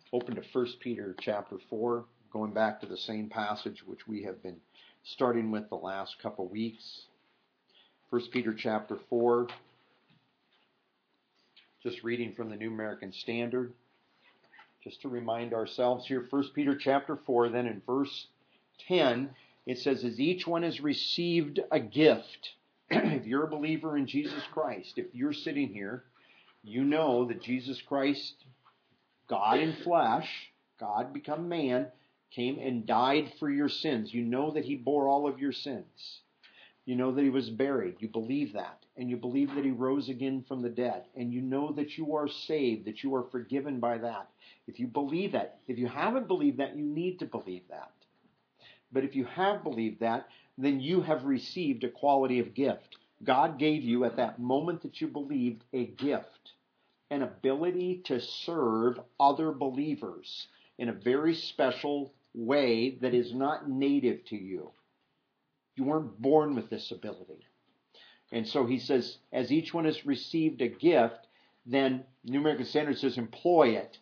open to 1 Peter chapter 4, going back to the same passage which we have been starting with the last couple weeks. 1 Peter chapter 4, just reading from the New American Standard. Just to remind ourselves here, 1 Peter chapter 4, then in verse 10, it says, as each one has received a gift. If you're a believer in Jesus Christ, if you're sitting here, you know that Jesus Christ, God in flesh, God become man, came and died for your sins. You know that he bore all of your sins. You know that he was buried. You believe that. And you believe that he rose again from the dead. And you know that you are saved, that you are forgiven by that. If you believe that, if you haven't believed that, you need to believe that. But if you have believed that, then you have received a quality of gift. God gave you at that moment that you believed a gift, an ability to serve other believers in a very special way that is not native to you. You weren't born with this ability. And so he says, as each one has received a gift, then New American Standard says employ it.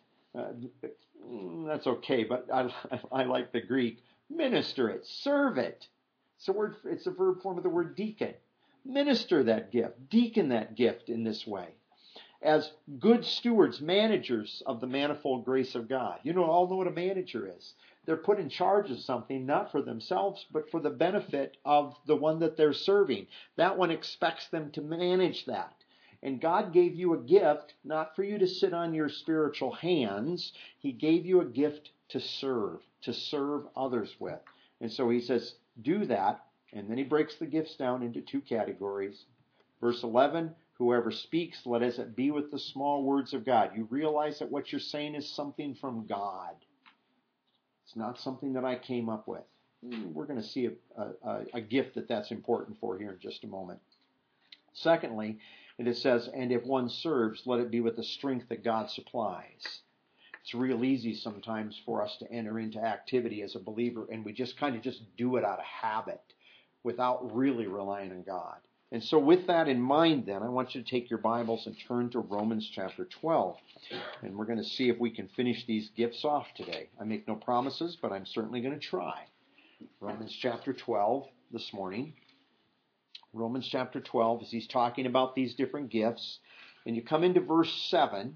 That's okay, but I like the Greek. Minister it, serve it. It's a verb form of the word deacon. Minister that gift, deacon that gift in this way. As good stewards, managers of the manifold grace of God. You all know what a manager is. They're put in charge of something, not for themselves, but for the benefit of the one that they're serving. That one expects them to manage that. And God gave you a gift, not for you to sit on your spiritual hands. He gave you a gift to serve others with. And so he says, do that. And then he breaks the gifts down into two categories. Verse 11, whoever speaks, let it be with the small words of God. You realize that what you're saying is something from God. It's not something that I came up with. We're going to see a gift that's important for here in just a moment. Secondly, it says, and if one serves, let it be with the strength that God supplies. It's real easy sometimes for us to enter into activity as a believer, and we just kind of do it out of habit without really relying on God. And so with that in mind, then, I want you to take your Bibles and turn to Romans chapter 12. And we're going to see if we can finish these gifts off today. I make no promises, but I'm certainly going to try. Romans chapter 12 this morning. Romans chapter 12, as he's talking about these different gifts. And you come into verse 7.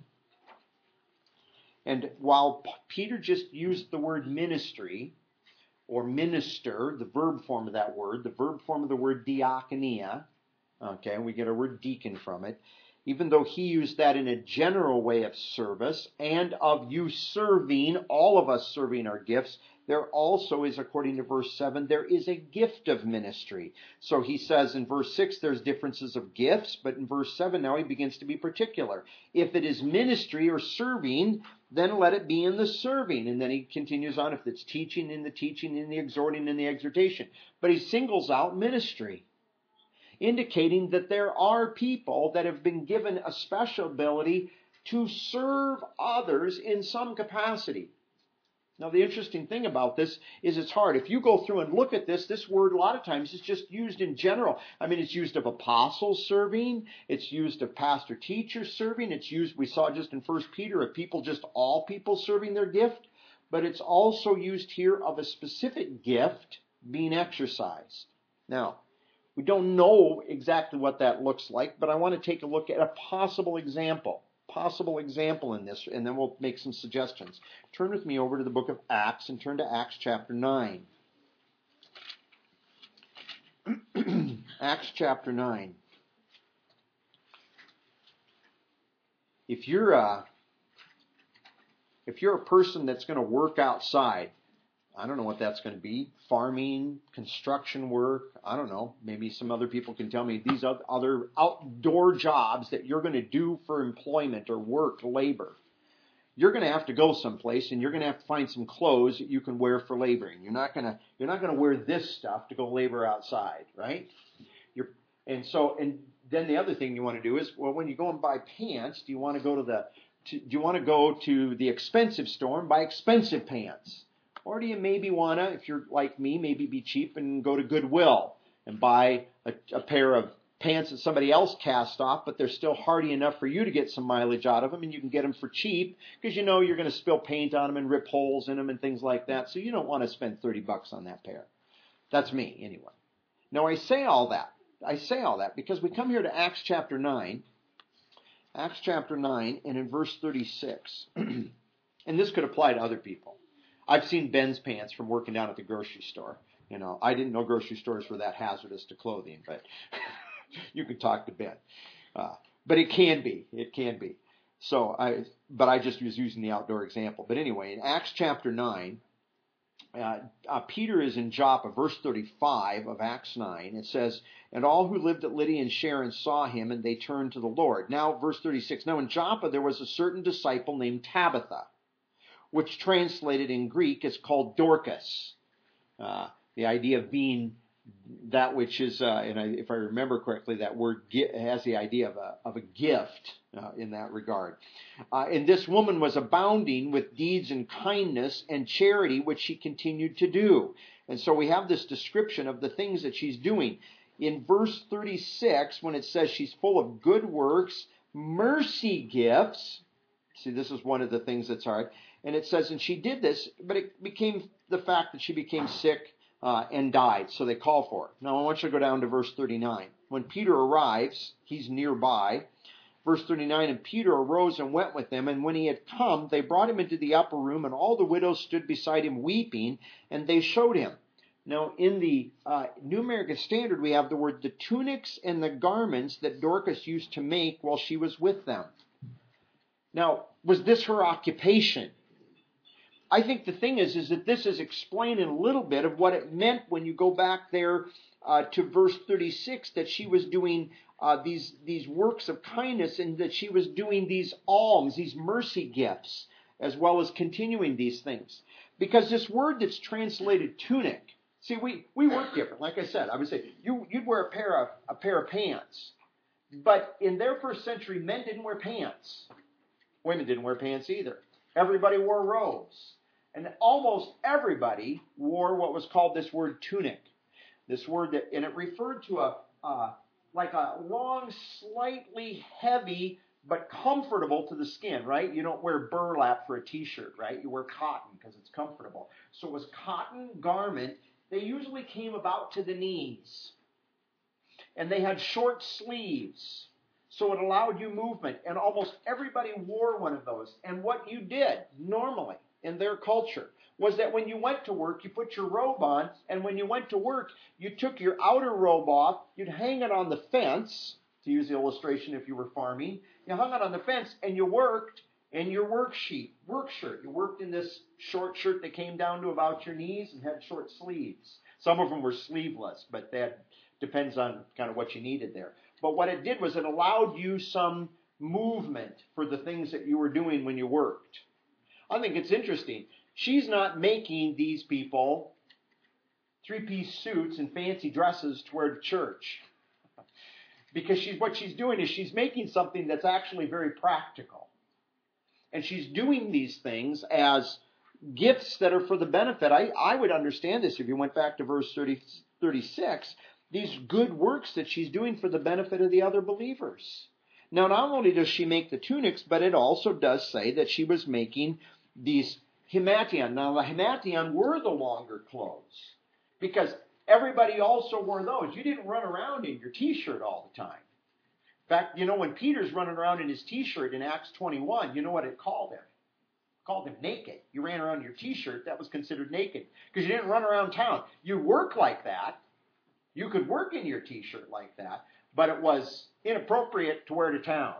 And while Peter just used the word ministry, or minister, the verb form of that word, the verb form of the word diakonia, okay, we get our word deacon from it, even though he used that in a general way of service and of you serving, all of us serving our gifts, there also is, according to verse 7, there is a gift of ministry. So he says in verse 6 there's differences of gifts, but in verse 7 now he begins to be particular. If it is ministry or serving, then let it be in the serving. And then he continues on, if it's teaching, in the exhorting, in the exhortation. But he singles out ministry, indicating that there are people that have been given a special ability to serve others in some capacity. Now, the interesting thing about this is it's hard. If you go through and look at this word a lot of times is just used in general. I mean, it's used of apostles serving. It's used of pastor-teachers serving. It's used, we saw just in 1 Peter, of people, just all people serving their gift. But it's also used here of a specific gift being exercised. Now, we don't know exactly what that looks like, but I want to take a look at a possible example in this, and then we'll make some suggestions. Turn with me over to the book of Acts and turn to Acts chapter 9. Acts chapter 9. If you're a person that's going to work outside, I don't know what that's going to be. Farming, construction work. I don't know. Maybe some other people can tell me these other outdoor jobs that you're going to do for employment or work, labor. You're going to have to go someplace and you're going to have to find some clothes that you can wear for laboring. You're not going to wear this stuff to go labor outside, right? And then the other thing you want to do is, well, when you go and buy pants, do you want to go to the expensive store and buy expensive pants? Or do you maybe want to, if you're like me, maybe be cheap and go to Goodwill and buy a pair of pants that somebody else cast off, but they're still hardy enough for you to get some mileage out of them, and you can get them for cheap because you know you're going to spill paint on them and rip holes in them and things like that. So you don't want to spend $30 on that pair. That's me, anyway. Now, I say all that because we come here to Acts chapter 9. Acts chapter 9, and in verse 36. And this could apply to other people. I've seen Ben's pants from working down at the grocery store. You know, I didn't know grocery stores were that hazardous to clothing, but you can talk to Ben. But it can be. So I just was using the outdoor example. But anyway, in Acts chapter 9, Peter is in Joppa, verse 35 of Acts 9. It says, and all who lived at Lydda and Sharon saw him, and they turned to the Lord. Now, verse 36, now in Joppa there was a certain disciple named Tabitha, which translated in Greek is called Dorcas. The idea of being that which is, if I remember correctly, that word has the idea of a gift in that regard. And this woman was abounding with deeds and kindness and charity, which she continued to do. And so we have this description of the things that she's doing. In verse 36, when it says she's full of good works, mercy gifts. See, this is one of the things that's hard. And it says, and she did this, but it became the fact that she became sick and died. So they call for her. Now I want you to go down to verse 39. When Peter arrives, he's nearby. Verse 39, and Peter arose and went with them, and when he had come, they brought him into the upper room, and all the widows stood beside him weeping, and they showed him. Now, in the New American Standard, we have the word the tunics and the garments that Dorcas used to make while she was with them. Now, was this her occupation? I think the thing is that this is explaining a little bit of what it meant when you go back there to verse 36, that she was doing these works of kindness, and that she was doing these alms, these mercy gifts, as well as continuing these things. Because this word that's translated tunic, see, we work different. Like I said, I would say you'd wear a pair of pants. But in their first century, men didn't wear pants. Women didn't wear pants either. Everybody wore robes. And almost everybody wore what was called this word tunic. This word, and it referred to like a long, slightly heavy, but comfortable to the skin, right? You don't wear burlap for a t-shirt, right? You wear cotton because it's comfortable. So it was cotton garment. They usually came about to the knees. And they had short sleeves. So it allowed you movement. And almost everybody wore one of those. And what you did normally in their culture was that when you went to work, you put your robe on. And when you went to work, you took your outer robe off. You'd hang it on the fence, to use the illustration if you were farming. You hung it on the fence and you worked in your work shirt. You worked in this short shirt that came down to about your knees and had short sleeves. Some of them were sleeveless, but that depends on kind of what you needed there. But what it did was it allowed you some movement for the things that you were doing when you worked. I think it's interesting. She's not making these people three-piece suits and fancy dresses to wear to church. Because what she's doing is she's making something that's actually very practical. And she's doing these things as gifts that are for the benefit. I would understand this if you went back to verse 36. These good works that she's doing for the benefit of the other believers. Now, not only does she make the tunics, but it also does say that she was making these himation. Now, the himation were the longer clothes, because everybody also wore those. You didn't run around in your t-shirt all the time. In fact, you know, when Peter's running around in his t-shirt in Acts 21, you know what it called him? It called him naked. You ran around in your t-shirt, that was considered naked, because you didn't run around town. You work like that. You could work in your t-shirt like that, but it was inappropriate to wear to town.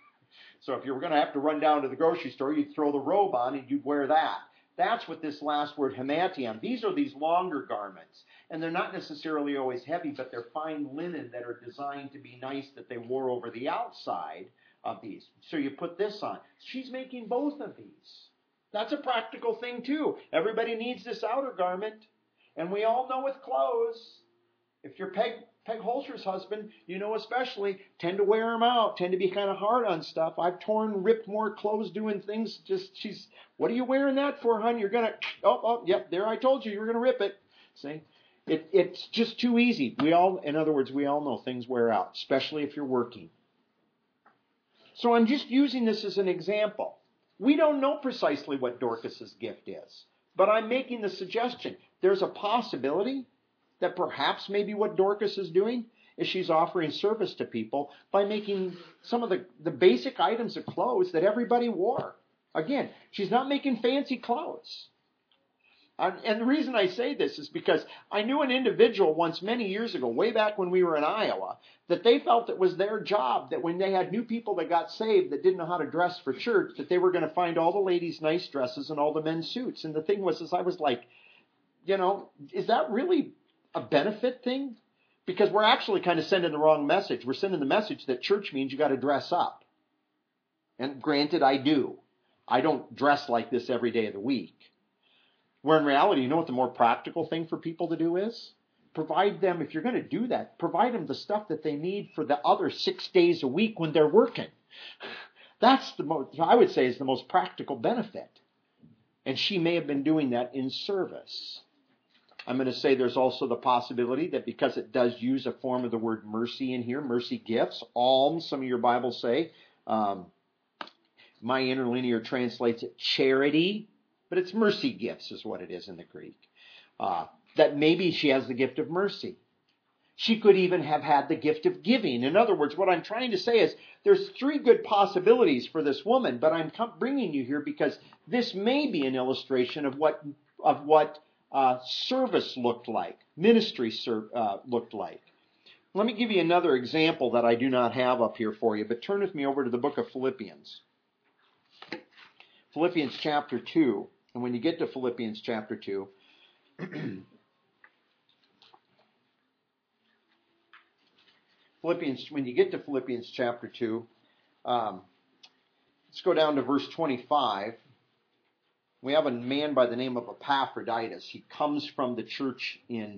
So if you were going to have to run down to the grocery store, you'd throw the robe on and you'd wear that. That's what this last word, himation. These are these longer garments. And they're not necessarily always heavy, but they're fine linen that are designed to be nice, that they wore over the outside of these. So you put this on. She's making both of these. That's a practical thing too. Everybody needs this outer garment. And we all know with clothes, if you're Peg Holster's husband, you know especially, tend to wear them out, tend to be kind of hard on stuff. I've ripped more clothes doing things. What are you wearing that for, hon? You're going to, yep, there I told you were going to rip it. See? It's just too easy. In other words, we all know things wear out, especially if you're working. So I'm just using this as an example. We don't know precisely what Dorcas's gift is, but I'm making the suggestion. There's a possibility that perhaps maybe what Dorcas is doing is she's offering service to people by making some of the basic items of clothes that everybody wore. Again, she's not making fancy clothes. And the reason I say this is because I knew an individual once many years ago, way back when we were in Iowa, that they felt it was their job that when they had new people that got saved that didn't know how to dress for church, that they were going to find all the ladies nice dresses and all the men suits. And the thing was, I was like, is that really a benefit thing? Because we're actually kind of sending the wrong message. We're sending the message that church means you got to dress up. And granted, I do. I don't dress like this every day of the week. Where in reality, you know what the more practical thing for people to do is? Provide them, if you're going to do that, provide them the stuff that they need for the other 6 days a week when they're working. That's I would say, is the most practical benefit. And she may have been doing that in service. I'm going to say there's also the possibility that because it does use a form of the word mercy in here, mercy gifts, alms, some of your Bibles say. My interlinear translates it charity. But it's mercy gifts is what it is in the Greek. That maybe she has the gift of mercy. She could even have had the gift of giving. In other words, what I'm trying to say is there's 3 good possibilities for this woman, but I'm bringing you here because this may be an illustration of what service looked like, ministry looked like. Let me give you another example that I do not have up here for you, but turn with me over to the book of Philippians. Philippians chapter 2. And when you get to Philippians chapter 2, when you get to Philippians chapter 2, let's go down to verse 25. We have a man by the name of Epaphroditus. He comes from the church in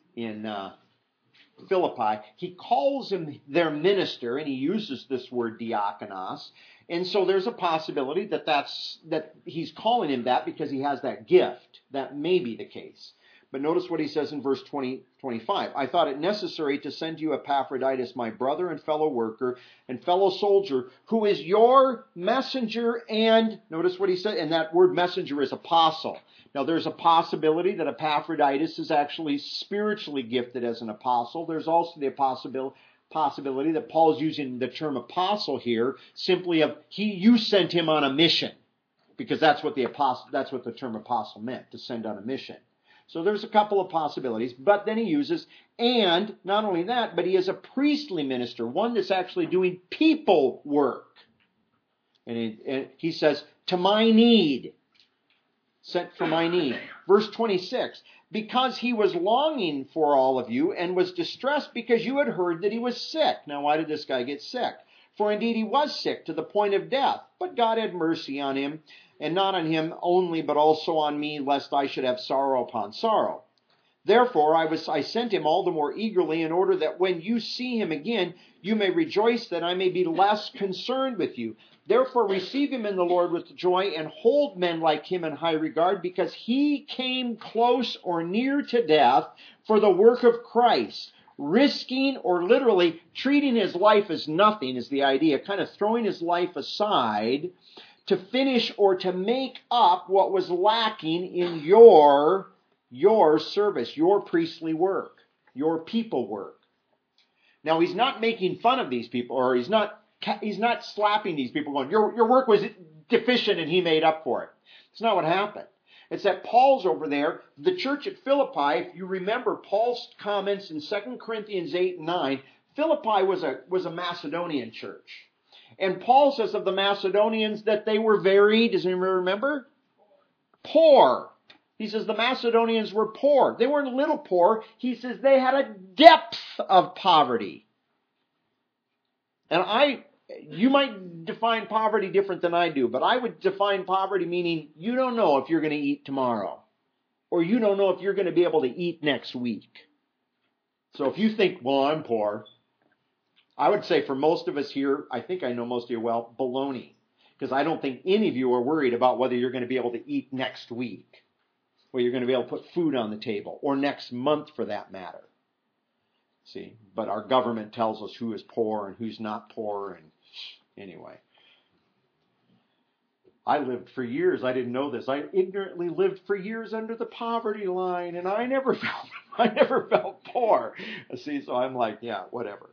Philippi. He calls him their minister, and he uses this word diakonos. And so there's a possibility that he's calling him that because he has that gift. That may be the case. But notice what he says in verse 25. I thought it necessary to send you Epaphroditus, my brother and fellow worker and fellow soldier, who is your messenger and, notice what he said, and that word messenger is apostle. Now there's a possibility that Epaphroditus is actually spiritually gifted as an apostle. There's also the possibility that Paul's using the term apostle here simply of you sent him on a mission, because that's what the term apostle meant, to send on a mission. So there's a couple of possibilities, but then he uses, and not only that, but he is a priestly minister, one that's actually doing people work. And he says, to my need, sent for my need. Verse 26, because he was longing for all of you and was distressed because you had heard that he was sick. Now, why did this guy get sick? For indeed he was sick to the point of death, but God had mercy on him, and not on him only, but also on me, lest I should have sorrow upon sorrow. Therefore I sent him all the more eagerly, in order that when you see him again, you may rejoice that I may be less concerned with you. Therefore receive him in the Lord with joy, and hold men like him in high regard, because he came close or near to death for the work of Christ, risking or literally treating his life as nothing is the idea, kind of throwing his life aside to finish or to make up what was lacking in your service, your priestly work, your people work. Now, he's not making fun of these people, or he's not slapping these people going, your work was deficient and he made up for it. It's not what happened. It's that Paul's over there, the church at Philippi, if you remember Paul's comments in 2 Corinthians 8 and 9, Philippi was a Macedonian church. And Paul says of the Macedonians that they were very, does anyone remember? Poor. He says the Macedonians were poor. They weren't a little poor. He says they had a depth of poverty. And you might define poverty different than I do, but I would define poverty meaning you don't know if you're going to eat tomorrow, or you don't know if you're going to be able to eat next week. So if you think, well, I'm poor, I would say for most of us here, I think I know most of you well, baloney. Because I don't think any of you are worried about whether you're going to be able to eat next week. Well, you're going to be able to put food on the table, or next month for that matter. See, but our government tells us who is poor and who's not poor, and anyway. I lived for years, I didn't know this, I ignorantly lived for years under the poverty line, and I never felt poor. See, so I'm like, yeah, whatever.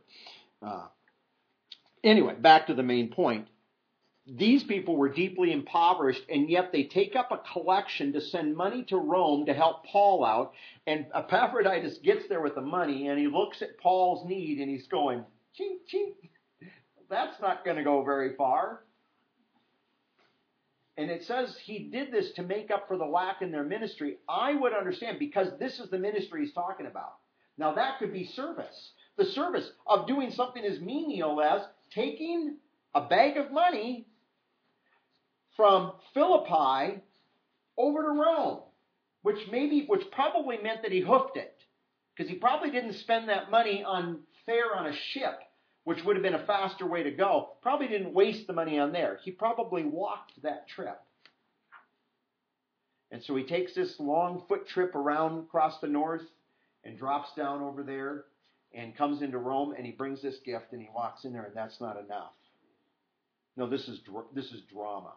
Anyway, back to the main point. These people were deeply impoverished, and yet they take up a collection to send money to Rome to help Paul out. And Epaphroditus gets there with the money, and he looks at Paul's need, and he's going, chink, chink. That's not going to go very far. And it says he did this to make up for the lack in their ministry. I would understand, because this is the ministry he's talking about. Now, that could be service. The service of doing something as menial as taking a bag of money from Philippi over to Rome, which probably meant that he hoofed it, because he probably didn't spend that money on fare on a ship, which would have been a faster way to go. Probably didn't waste the money on there. He probably walked that trip. And so he takes this long foot trip around across the north and drops down over there and comes into Rome, and he brings this gift and he walks in there, and that's not enough. No, this is drama.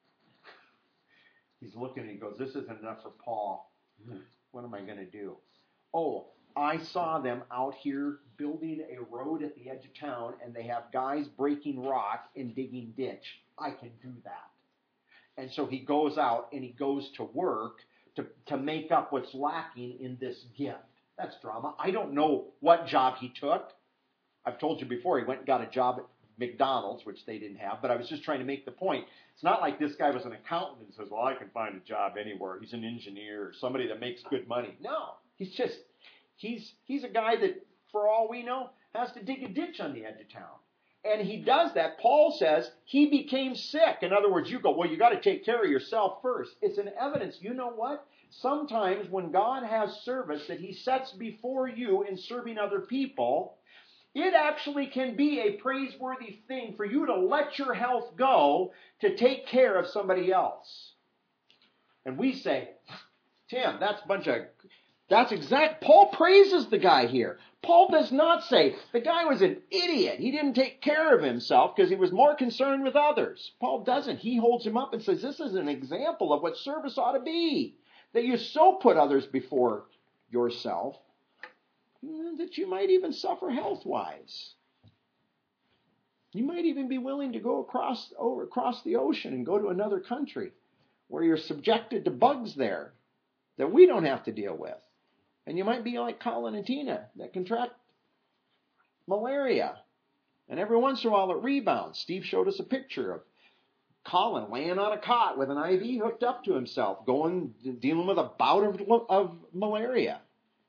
He's looking and he goes, this isn't enough for Paul. What am I going to do? Oh, I saw them out here building a road at the edge of town, and they have guys breaking rock and digging ditch. I can do that. And so he goes out and he goes to work to make up what's lacking in this gift. That's drama. I don't know what job he took. I've told you before, he went and got a job at McDonald's, which they didn't have, but I was just trying to make the point. It's not like this guy was an accountant and says, well, I can find a job anywhere. He's an engineer or somebody that makes good money. No, he's a guy that, for all we know, has to dig a ditch on the edge of town. And he does that. Paul says he became sick. In other words, you go, well, you got to take care of yourself first. It's an evidence. You know what? Sometimes when God has service that he sets before you in serving other people, it actually can be a praiseworthy thing for you to let your health go to take care of somebody else. And we say, Tim, that's exact. Paul praises the guy here. Paul does not say the guy was an idiot. He didn't take care of himself because he was more concerned with others. Paul doesn't. He holds him up and says this is an example of what service ought to be. That you so put others before yourself that you might even suffer health-wise. You might even be willing to go across the ocean and go to another country where you're subjected to bugs there that we don't have to deal with. And you might be like Colin and Tina that contract malaria. And every once in a while it rebounds. Steve showed us a picture of Colin laying on a cot with an IV hooked up to himself, dealing with a bout of malaria.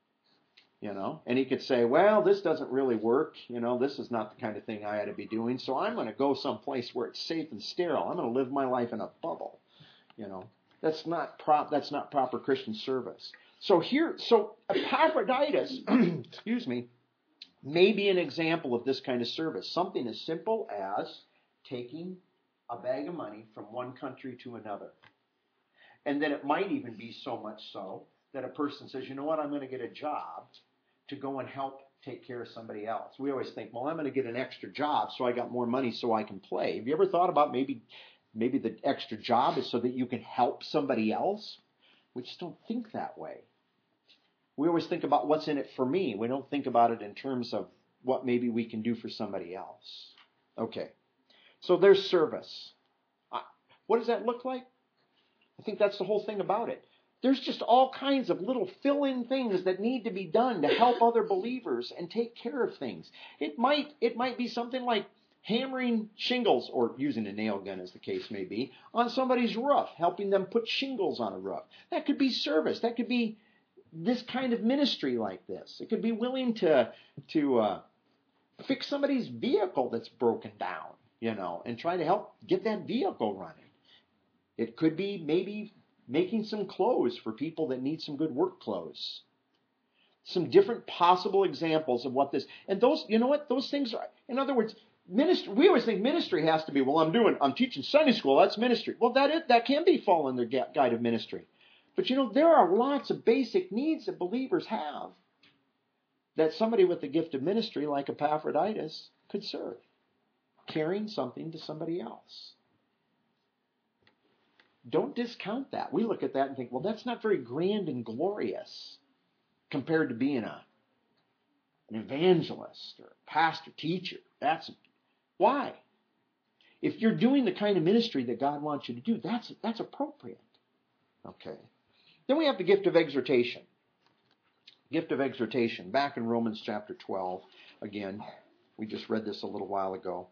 And he could say, well, this doesn't really work. This is not the kind of thing I ought to be doing. So I'm going to go someplace where it's safe and sterile. I'm going to live my life in a bubble. That's not proper Christian service. So Epaphroditus, excuse me, may be an example of this kind of service. Something as simple as taking a bag of money from one country to another. And then it might even be so much so that a person says, you know what, I'm going to get a job to go and help take care of somebody else. We always think, well, I'm going to get an extra job so I got more money so I can play. Have you ever thought about maybe the extra job is so that you can help somebody else? We just don't think that way. We always think about what's in it for me. We don't think about it in terms of what maybe we can do for somebody else. Okay. So there's service. What does that look like? I think that's the whole thing about it. There's just all kinds of little fill-in things that need to be done to help other believers and take care of things. It might be something like hammering shingles, or using a nail gun as the case may be, on somebody's roof, helping them put shingles on a roof. That could be service. That could be this kind of ministry like this. It could be willing to fix somebody's vehicle that's broken down, and try to help get that vehicle running. It could be maybe making some clothes for people that need some good work clothes. Some different possible examples of what this, and those, those things are, in other words, ministry. We always think ministry has to be, well, I'm teaching Sunday school, that's ministry. Well, that can be fall in the guide of ministry. But there are lots of basic needs that believers have that somebody with the gift of ministry like Epaphroditus could serve. Carrying something to somebody else. Don't discount that. We look at that and think, well, that's not very grand and glorious compared to being an evangelist or a pastor, teacher. Why? If you're doing the kind of ministry that God wants you to do, that's appropriate. Okay. Then we have the gift of exhortation. Gift of exhortation. Back in Romans chapter 12, again, we just read this a little while ago.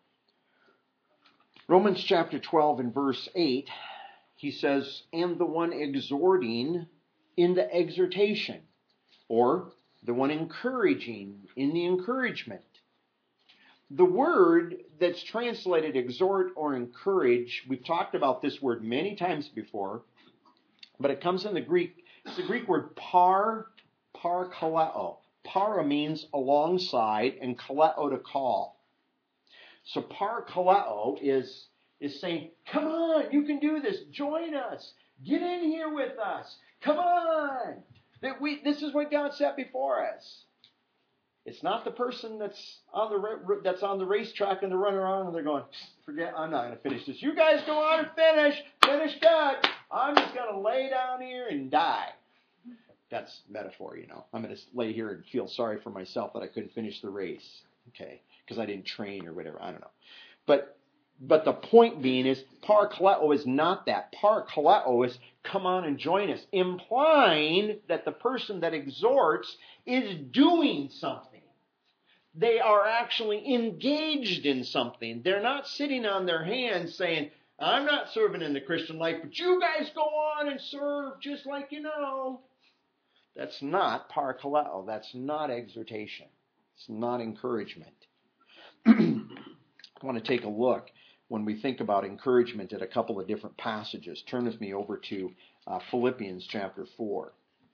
Romans chapter 12 and verse 8, he says, and the one exhorting in the exhortation, or the one encouraging in the encouragement. The word that's translated exhort or encourage, we've talked about this word many times before, but it comes in the Greek. It's the Greek word parkaleo. Para means alongside, and kaleo to call. So parkaleo is saying, come on, you can do this. Join us. Get in here with us. Come on. This is what God set before us. It's not the person that's on the racetrack and they're running around and they're going, forget, I'm not going to finish this. You guys go on and finish. Finish good. I'm just going to lay down here and die. That's metaphor, I'm going to lay here and feel sorry for myself that I couldn't finish the race. Okay. Because I didn't train or whatever. I don't know. But the point being is, parkaleo is not that. Parkaleo is come on and join us, implying that the person that exhorts is doing something. They are actually engaged in something. They're not sitting on their hands saying, I'm not serving in the Christian life, but you guys go on and serve just like you know. That's not parkaleo. That's not exhortation. It's not encouragement. I want to take a look when we think about encouragement at a couple of different passages. Turn with me over to Philippians chapter 4.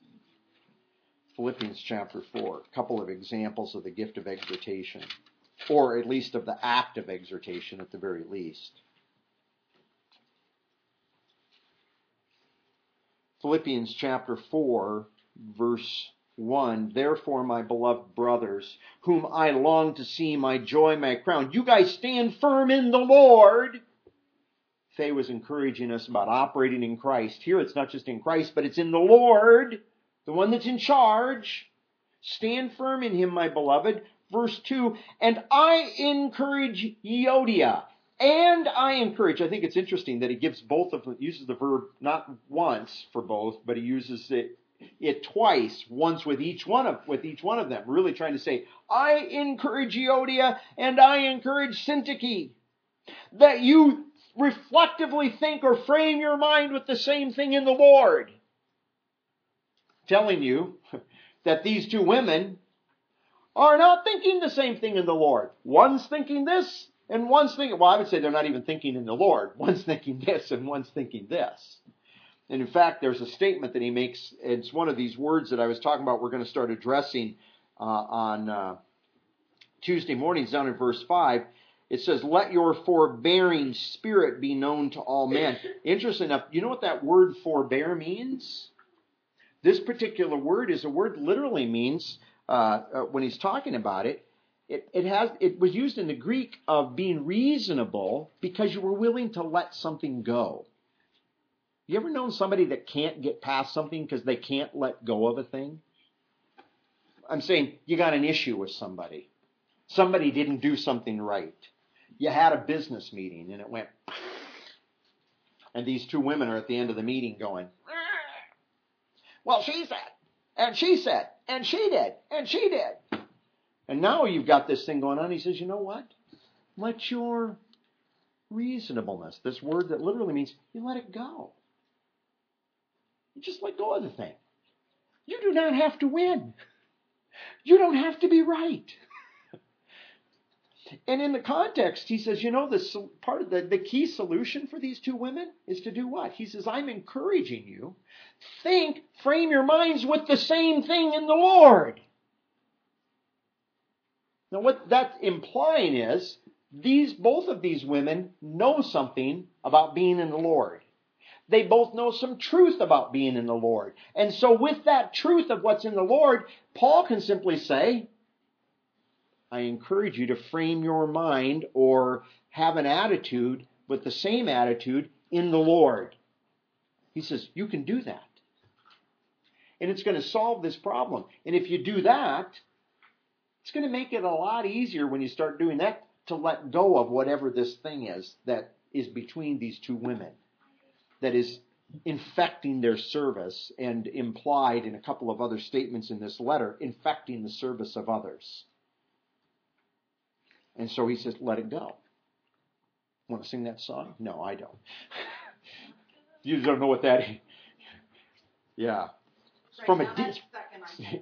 Philippians chapter 4. A couple of examples of the gift of exhortation, or at least of the act of exhortation at the very least. Philippians chapter 4, verse 1, therefore, my beloved brothers, whom I long to see, my joy, my crown, you guys stand firm in the Lord. Faye was encouraging us about operating in Christ. Here it's not just in Christ, but it's in the Lord, the one that's in charge. Stand firm in Him, my beloved. Verse 2, and I encourage Euodia. And I encourage. I think it's interesting that he gives both of them, uses the verb not once for both, but he uses it twice, once with each one of them, really trying to say, I encourage Euodia and I encourage Syntyche, that you reflectively think or frame your mind with the same thing in the Lord. Telling you that these two women are not thinking the same thing in the Lord. One's thinking this and one's thinking, well, I would say they're not even thinking in the Lord. One's thinking this and one's thinking this. And in fact, there's a statement that he makes. It's one of these words that I was talking about we're going to start addressing on Tuesday mornings down in verse 5. It says, let your forbearing spirit be known to all men. Interesting enough, you know what that word forbear means? This particular word is a word literally means, when he's talking about it, it was used in the Greek of being reasonable because you were willing to let something go. You ever known somebody that can't get past something because they can't let go of a thing? I'm saying you got an issue with somebody. Somebody didn't do something right. You had a business meeting and it went, and these two women are at the end of the meeting going, well, she said, and she said, and she did, and she did. And now you've got this thing going on. He says, you know what? Let your reasonableness, this word that literally means you let it go. You just let go of the thing. You do not have to win. You don't have to be right. And in the context, he says, you know, part of the key solution for these two women is to do what? He says, I'm encouraging you. Frame your minds with the same thing in the Lord. Now, what that's implying is both of these women know something about being in the Lord. They both know some truth about being in the Lord. And so with that truth of what's in the Lord, Paul can simply say, I encourage you to frame your mind or have an attitude with the same attitude in the Lord. He says, you can do that. And it's going to solve this problem. And if you do that, it's going to make it a lot easier when you start doing that to let go of whatever this thing is that is between these two women, that is infecting their service and implied in a couple of other statements in this letter, infecting the service of others. And so he says, let it go. Want to sing that song? No, I don't. You don't know what that is. Yeah. Right, From now a that's second,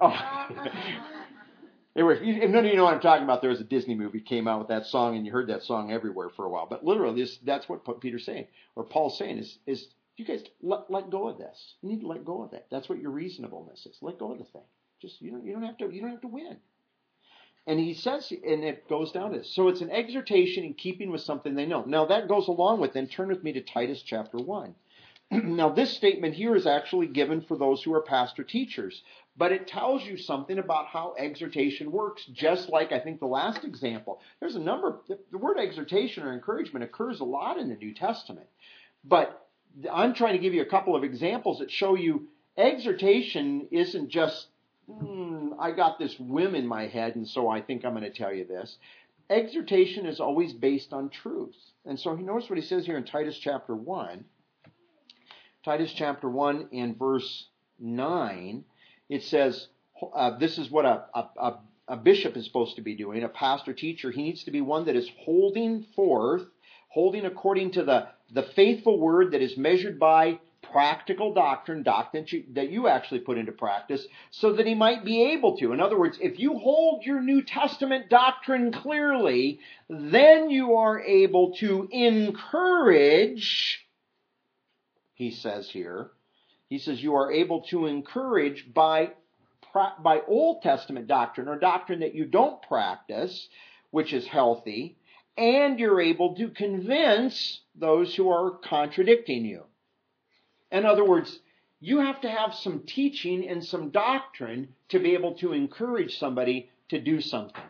Anyway, if none of you know what I'm talking about, there was a Disney movie came out with that song, and you heard that song everywhere for a while. But literally, that's what Peter's saying, or Paul's saying, is you guys let go of this. You need to let go of it. That's what your reasonableness is. Let go of the thing. Just you don't have to win. And he says, and it goes down to this. So it's an exhortation in keeping with something they know. Now that goes along with, then turn with me to Titus chapter 1. Now this statement here is actually given for those who are pastor teachers. But it tells you something about how exhortation works, just like I think the last example. There's a number, the word exhortation or encouragement occurs a lot in the New Testament. But I'm trying to give you a couple of examples that show you exhortation isn't just, I got this whim in my head and so I think I'm going to tell you this. Exhortation is always based on truth. And so notice what he says here in Titus chapter 1. Titus chapter 1 and verse 9. It says, this is what a bishop is supposed to be doing, a pastor teacher. He needs to be one that is holding according to the faithful word that is measured by practical doctrine that you actually put into practice, so that he might be able to. In other words, if you hold your New Testament doctrine clearly, then you are able to encourage, he says here, you are able to encourage by Old Testament doctrine or doctrine that you don't practice, which is healthy, and you're able to convince those who are contradicting you. In other words, you have to have some teaching and some doctrine to be able to encourage somebody to do something.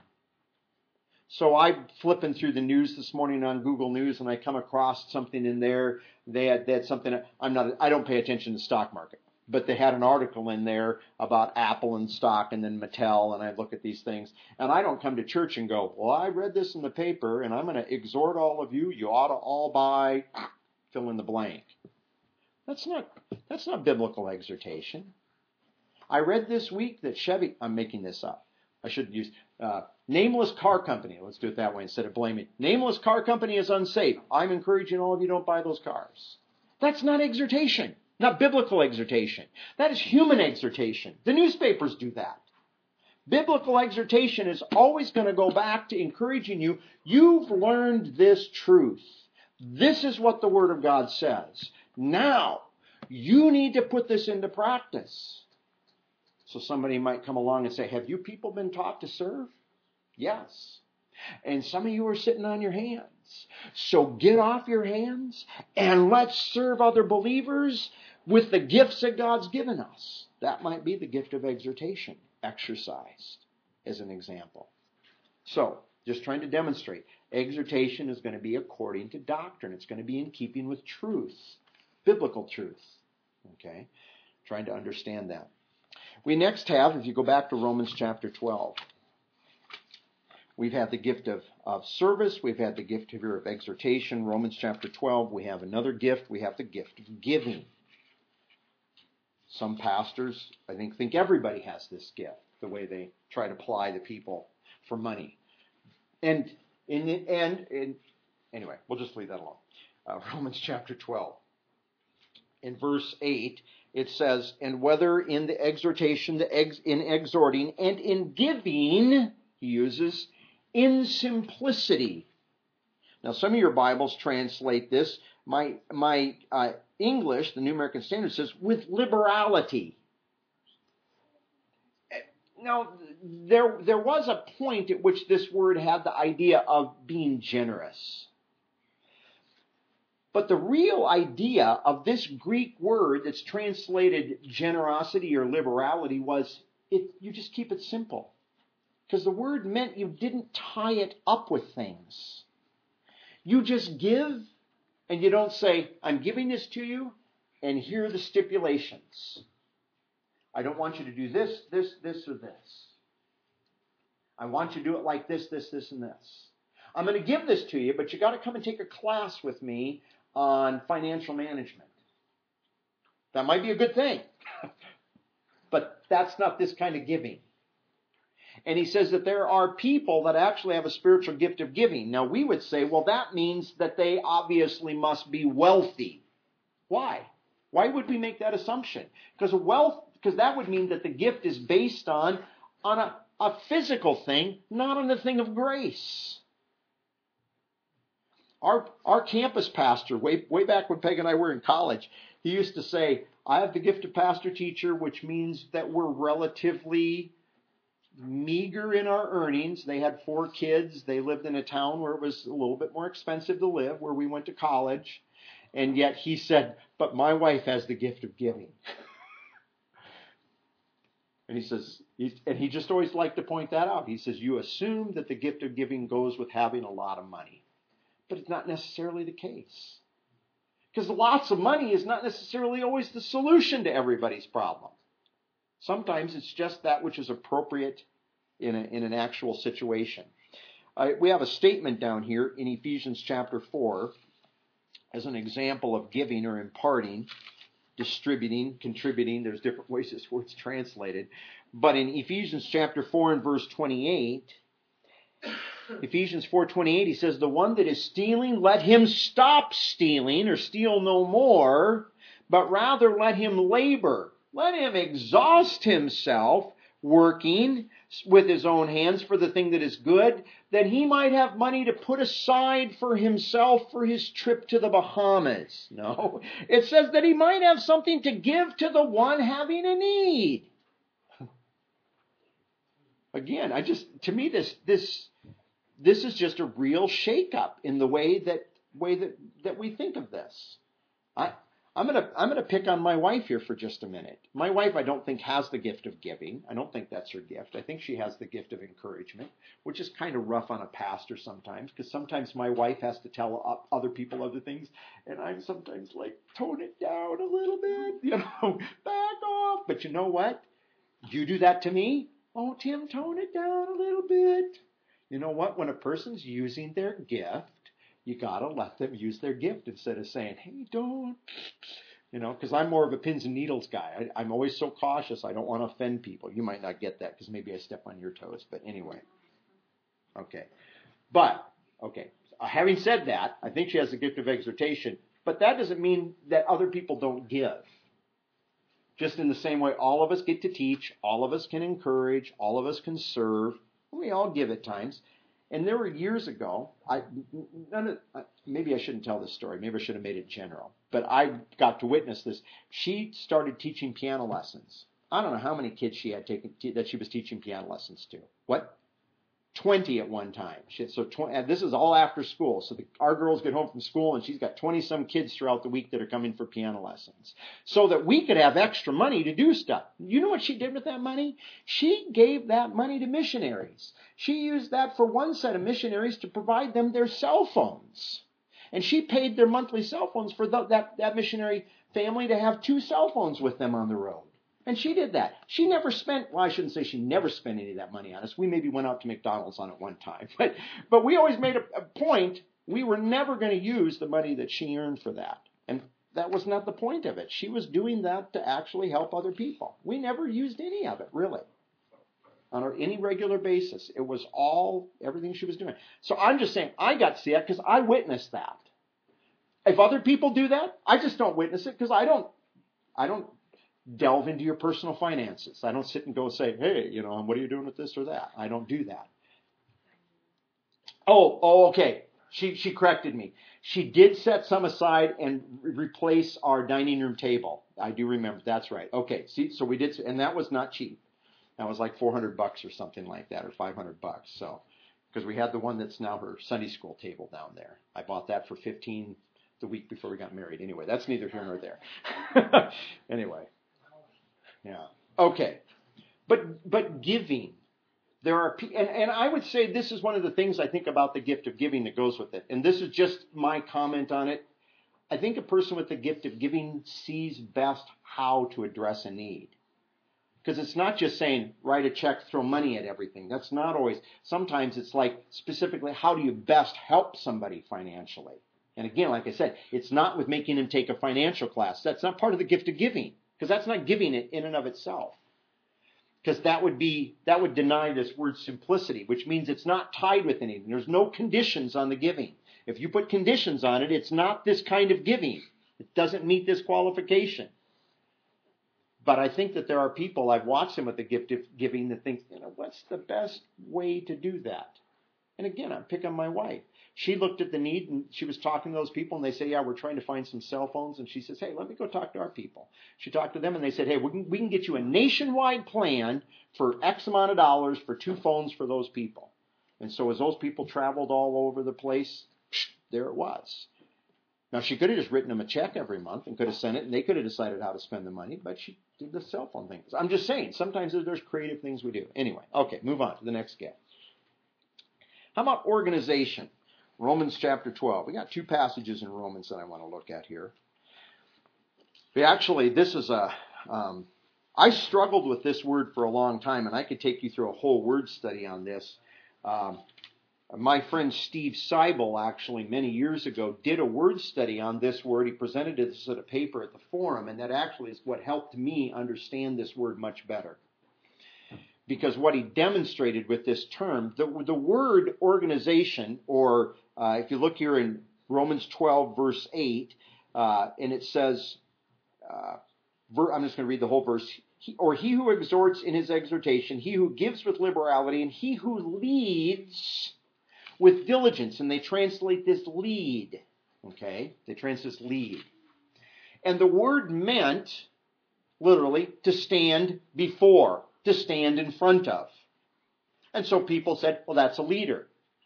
So I'm flipping through the news this morning on Google News, and I come across something in there. They had something. I don't pay attention to the stock market, but they had an article in there about Apple and stock, and then Mattel. And I look at these things, and I don't come to church and go, "Well, I read this in the paper, and I'm going to exhort all of you. You ought to all buy fill in the blank." That's not biblical exhortation. I read this week that Chevy. I'm making this up. I should use Nameless Car Company. Let's do it that way instead of blaming. Nameless Car Company is unsafe. I'm encouraging all of you don't buy those cars. That's not exhortation, not biblical exhortation. That is human exhortation. The newspapers do that. Biblical exhortation is always going to go back to encouraging you. You've learned this truth. This is what the Word of God says. Now, you need to put this into practice. So somebody might come along and say, have you people been taught to serve? Yes. And some of you are sitting on your hands. So get off your hands and let's serve other believers with the gifts that God's given us. That might be the gift of exhortation, exercised as an example. So, just trying to demonstrate, exhortation is going to be according to doctrine. It's going to be in keeping with truth, biblical truth. Okay? Trying to understand that. We next have, if you go back to Romans chapter 12, we've had the gift of service. We've had the gift here of exhortation. Romans chapter 12, we have another gift. We have the gift of giving. Some pastors, I think everybody has this gift, the way they try to ply the people for money. And in the end, anyway, we'll just leave that alone. Romans chapter 12. In verse 8, it says, and whether in the exhortation, in exhorting, and in giving, he uses, in simplicity. Now, some of your Bibles translate this. My English, the New American Standard, says, with liberality. Now, there was a point at which this word had the idea of being generous. But the real idea of this Greek word that's translated generosity or liberality was you just keep it simple. Because the word meant you didn't tie it up with things. You just give, and you don't say, I'm giving this to you, and here are the stipulations. I don't want you to do this, this, this, or this. I want you to do it like this, this, this, and this. I'm going to give this to you, but you got to come and take a class with me on financial management. That might be a good thing, but that's not this kind of giving. And he says that there are people that actually have a spiritual gift of giving. Now we would say, well, that means that they obviously must be wealthy. Why? Why would we make that assumption? Because that would mean that the gift is based on a physical thing, not on the thing of grace. Our campus pastor, way back when Peg and I were in college, he used to say, I have the gift of pastor teacher, which means that we're relatively meager in our earnings. They had 4 kids. They lived in a town where it was a little bit more expensive to live, where we went to college. And yet he said, but my wife has the gift of giving. And he says, and he just always liked to point that out. He says, you assume that the gift of giving goes with having a lot of money. But it's not necessarily the case. Because lots of money is not necessarily always the solution to everybody's problem. Sometimes it's just that which is appropriate in an actual situation. We have a statement down here in Ephesians chapter 4 as an example of giving or imparting, distributing, contributing. There's different ways this word's translated. But in Ephesians chapter 4 and verse 28, Ephesians 4:28, he says, the one that is stealing, let him stop stealing or steal no more, but rather let him labor. Let him exhaust himself working with his own hands for the thing that is good, that he might have money to put aside for himself for his trip to the Bahamas. No, it says that he might have something to give to the one having a need. Again, to me, this is just a real shakeup in the way that we think of this. I'm gonna pick on my wife here for just a minute. My wife, I don't think, has the gift of giving. I don't think that's her gift. I think she has the gift of encouragement, which is kind of rough on a pastor sometimes, because sometimes my wife has to tell other people other things, and I'm sometimes like, tone it down a little bit, back off. But you know what? You do that to me? Oh, Tim, tone it down a little bit. You know what? When a person's using their gift, you got to let them use their gift instead of saying, hey, don't. Because I'm more of a pins and needles guy. I'm always so cautious. I don't want to offend people. You might not get that because maybe I step on your toes. But anyway. Okay. Having said that, I think she has the gift of exhortation. But that doesn't mean that other people don't give. Just in the same way, all of us get to teach. All of us can encourage. All of us can serve. We all give at times. And there were years ago, maybe I shouldn't tell this story. Maybe I should have made it general. But I got to witness this. She started teaching piano lessons. I don't know how many kids she had that she was teaching piano lessons to. What? 20 at one time. This is all after school. So our girls get home from school and she's got 20-some kids throughout the week that are coming for piano lessons. So that we could have extra money to do stuff. You know what she did with that money? She gave that money to missionaries. She used that for one set of missionaries to provide them their cell phones. And she paid their monthly cell phones for that missionary family to have 2 cell phones with them on the road. And she did that. She never spent, well, I shouldn't say she never spent any of that money on us. We maybe went out to McDonald's on it one time. But we always made a point, we were never going to use the money that she earned for that. And that was not the point of it. She was doing that to actually help other people. We never used any of it, really, on any regular basis. It was everything she was doing. So I'm just saying, I got to see that because I witnessed that. If other people do that, I just don't witness it because I don't delve into your personal finances. I don't sit and go say, hey, what are you doing with this or that? I don't do that. Oh, okay. She corrected me. She did set some aside and replace our dining room table. I do remember. That's right. Okay. See, so we did, and that was not cheap. That was like $400 or something like that, or $500. So, because we had the one that's now her Sunday school table down there. I bought that for $15,000 the week before we got married. Anyway, that's neither here nor there. Anyway. Yeah. Okay. But giving. There are, and I would say this is one of the things I think about the gift of giving that goes with it. And this is just my comment on it. I think a person with the gift of giving sees best how to address a need. Because it's not just saying, write a check, throw money at everything. That's not always. Sometimes it's like, specifically, how do you best help somebody financially? And again, like I said, it's not with making him take a financial class. That's not part of the gift of giving. Because that's not giving it in and of itself. Because that would deny this word simplicity, which means it's not tied with anything. There's no conditions on the giving. If you put conditions on it, it's not this kind of giving. It doesn't meet this qualification. But I think that there are people, I've watched them with the gift of giving, that think, what's the best way to do that? And again, I'm picking my wife. She looked at the need and she was talking to those people and they say, yeah, we're trying to find some cell phones. And she says, hey, let me go talk to our people. She talked to them and they said, hey, we can get you a nationwide plan for X amount of dollars for 2 phones for those people. And so as those people traveled all over the place, there it was. Now, she could have just written them a check every month and could have sent it, and they could have decided how to spend the money, but she did the cell phone thing. I'm just saying, sometimes there's creative things we do. Anyway, okay, move on to the next gift. How about organization? Romans chapter 12. We got 2 passages in Romans that I want to look at here. Actually, this is I struggled with this word for a long time, and I could take you through a whole word study on this. My friend Steve Seibel, actually, many years ago, did a word study on this word. He presented this at a paper at the forum, and that actually is what helped me understand this word much better. Because what he demonstrated with this term, the word organization, or if you look here in Romans 12, verse 8, and it says, I'm just going to read the whole verse, he who exhorts in his exhortation, he who gives with liberality, and he who leads with diligence. And they translate this lead. Okay? They translate this lead. And the word meant, literally, to stand before, to stand in front of. And so people said, well, that's a leader.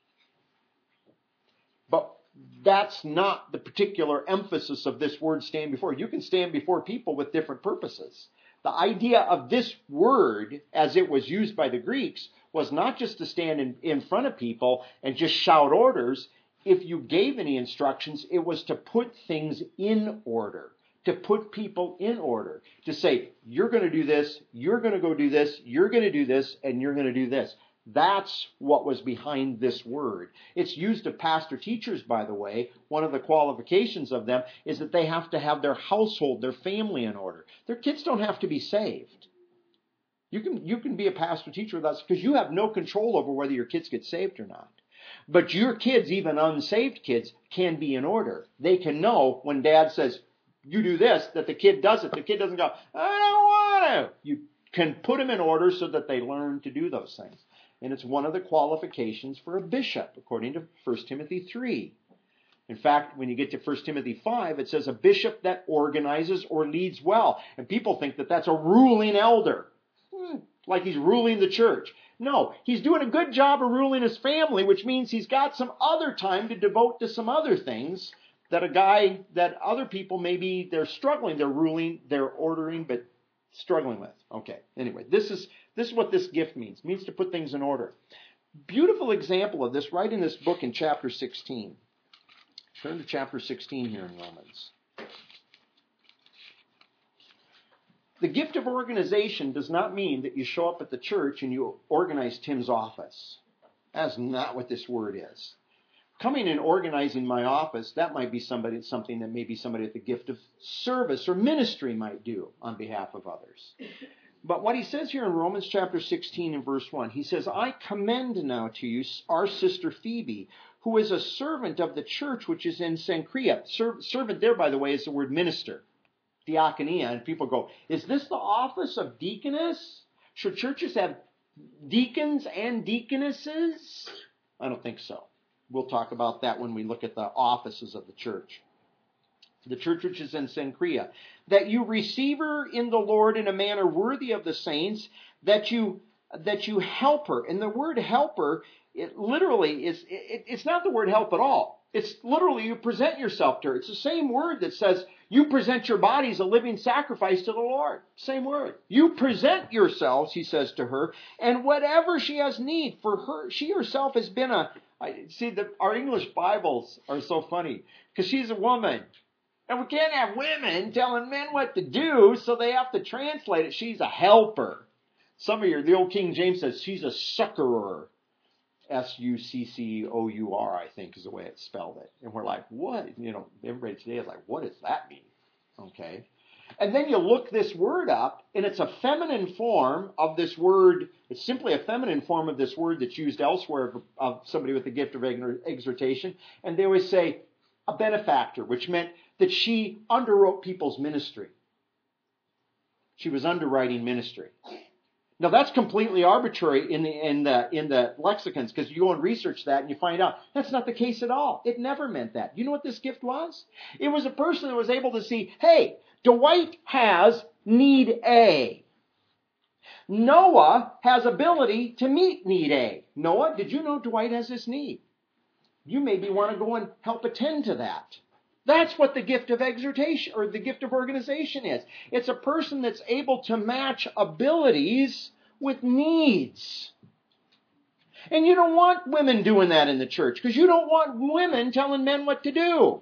But that's not the particular emphasis of this word, stand before. You can stand before people with different purposes. The idea of this word, as it was used by the Greeks, was not just to stand in front of people and just shout orders. If you gave any instructions, it was to put things in order, to put people in order, to say, you're going to do this, you're going to go do this, you're going to do this, and you're going to do this. That's what was behind this word. It's used of pastor teachers, by the way. One of the qualifications of them is that they have to have their household, their family in order. Their kids don't have to be saved. You can be a pastor teacher with us because you have no control over whether your kids get saved or not. But your kids, even unsaved kids, can be in order. They can know when dad says, you do this, that the kid does it. The kid doesn't go, I don't want to. You can put them in order so that they learn to do those things. And it's one of the qualifications for a bishop, according to 1 Timothy 3. In fact, when you get to 1 Timothy 5, it says a bishop that organizes or leads well. And people think that that's a ruling elder, like he's ruling the church. No, he's doing a good job of ruling his family, which means he's got some other time to devote to some other things that other people maybe they're struggling, they're ruling, they're ordering, but struggling with. Okay, anyway, this is what this gift means. It means to put things in order. Beautiful example of this right in this book in chapter 16. Turn to chapter 16 here in Romans. The gift of organization does not mean that you show up at the church and you organize Tim's office. That's not what this word is. Coming and organizing my office, that might be something that maybe somebody with the gift of service or ministry might do on behalf of others. But what he says here in Romans chapter 16 and verse 1, he says, I commend now to you our sister Phoebe, who is a servant of the church which is in Cenchrea. Servant there, by the way, is the word minister, diakonia. And people go, is this the office of deaconess? Should churches have deacons and deaconesses? I don't think so. We'll talk about that when we look at the offices of the church. The church which is in Cenchrea, that you receive her in the Lord in a manner worthy of the saints, that you help her. And the word helper, it literally is, it's not the word help at all. It's literally you present yourself to her. It's the same word that says you present your bodies a living sacrifice to the Lord. Same word. You present yourselves, he says to her, and whatever she has need for her, she herself has been our English Bibles are so funny because she's a woman. And we can't have women telling men what to do, so they have to translate it. She's a helper. The old King James says she's a succorer. Succour, I think is the way it's spelled it. And we're like, what? Everybody today is like, what does that mean? Okay. And then you look this word up, and it's a feminine form of this word. It's simply a feminine form of this word that's used elsewhere of somebody with the gift of exhortation. And they always say a benefactor, which meant that she underwrote people's ministry. She was underwriting ministry. Now that's completely arbitrary in the lexicons, because you go and research that and you find out that's not the case at all. It never meant that. You know what this gift was? It was a person that was able to see, hey, Dwight has need A. Noah has ability to meet need A. Noah, did you know Dwight has this need? You maybe want to go and help attend to that. That's what the gift of exhortation or the gift of organization is. It's a person that's able to match abilities with needs. And you don't want women doing that in the church because you don't want women telling men what to do.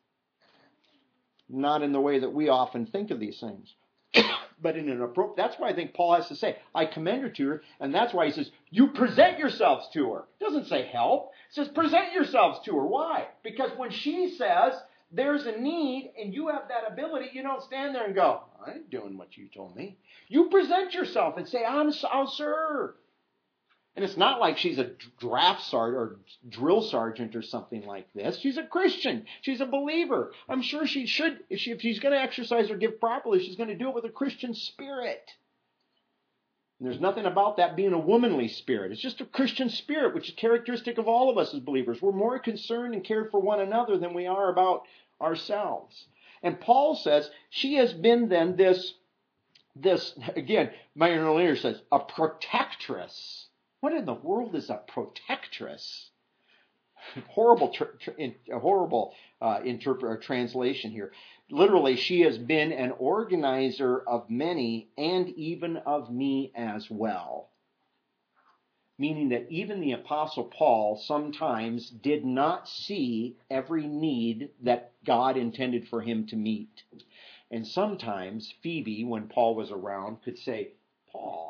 Not in the way that we often think of these things. But in an appropriate, that's why I think Paul has to say, I commend her to her, and that's why he says, you present yourselves to her. It doesn't say help. It says present yourselves to her. Why? Because when she says, there's a need and you have that ability, you don't stand there and go, I ain't doing what you told me. You present yourself and say, I'll serve. And it's not like she's a draft sergeant or drill sergeant or something like this. She's a Christian. She's a believer. I'm sure she should, if she's going to exercise her gift properly, she's going to do it with a Christian spirit. And there's nothing about that being a womanly spirit. It's just a Christian spirit, which is characteristic of all of us as believers. We're more concerned and cared for one another than we are about ourselves. And Paul says she has been then this again, Myron O'Leary says, a protectress. What in the world is a protectress? Horrible translation here. Literally, she has been an organizer of many and even of me as well. Meaning that even the Apostle Paul sometimes did not see every need that God intended for him to meet. And sometimes Phoebe, when Paul was around, could say, Paul,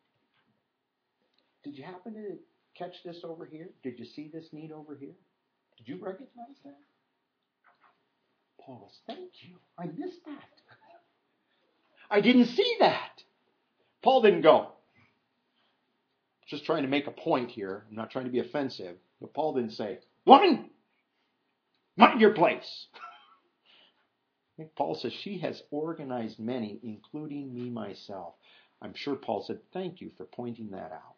did you happen to catch this over here? Did you see this need over here? Did you recognize that? Paul goes, thank you. I missed that. I didn't see that. Paul didn't go. Just trying to make a point here. I'm not trying to be offensive. But Paul didn't say, woman, mind your place. I think Paul says she has organized many, including me myself. I'm sure Paul said, thank you for pointing that out.